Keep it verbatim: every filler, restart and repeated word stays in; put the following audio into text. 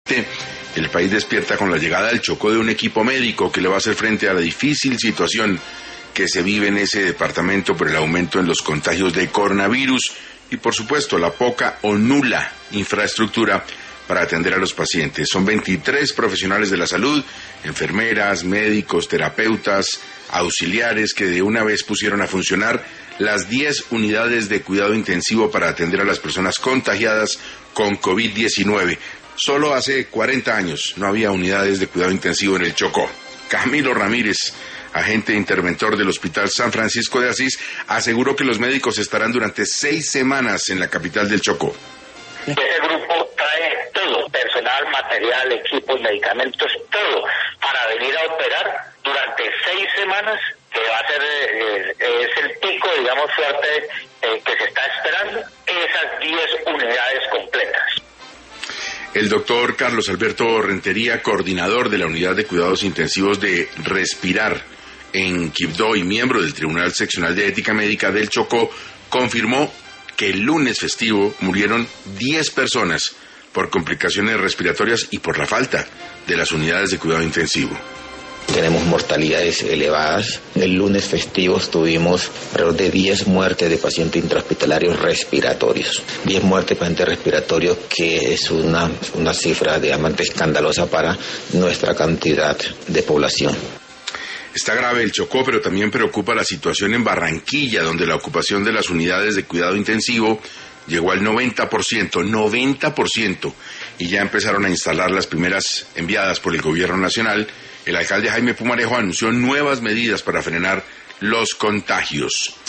Actualmente el país despierta con la llegada del Chocó de un equipo médico que le va a hacer frente a la difícil situación que se vive en ese departamento por el aumento en los contagios de coronavirus y, por supuesto, la poca o nula infraestructura para atender a los pacientes. Son veintitrés profesionales de la salud, enfermeras, médicos, terapeutas, auxiliares, que de una vez pusieron a funcionar las diez unidades de cuidado intensivo para atender a las personas contagiadas con COVID diecinueve. Solo hace cuarenta años no había unidades de cuidado intensivo en el Chocó. Camilo Ramírez, agente interventor del Hospital San Francisco de Asís, aseguró que los médicos estarán durante seis semanas en la capital del Chocó. Ese grupo trae todo, personal, material, equipos, medicamentos, todo, para venir a operar durante seis semanas, que va a ser, eh, es el pico, digamos, fuerte eh, que se está esperando, esas diez unidades completas. El doctor Carlos Alberto Rentería, coordinador de la Unidad de Cuidados Intensivos de Respirar en Quibdó y miembro del Tribunal Seccional de Ética Médica del Chocó, confirmó que el lunes festivo murieron diez personas por complicaciones respiratorias y por la falta de las unidades de cuidado intensivo. Tenemos mortalidades elevadas. El lunes festivos tuvimos alrededor de diez muertes de pacientes intrahospitalarios respiratorios. diez muertes de pacientes respiratorios, que es una, una cifra diamante escandalosa para nuestra cantidad de población. Está grave el Chocó, pero también preocupa la situación en Barranquilla, donde la ocupación de las unidades de cuidado intensivo llegó al noventa por ciento, noventa por ciento, y ya empezaron a instalar las primeras enviadas por el gobierno nacional. El alcalde Jaime Pumarejo anunció nuevas medidas para frenar los contagios.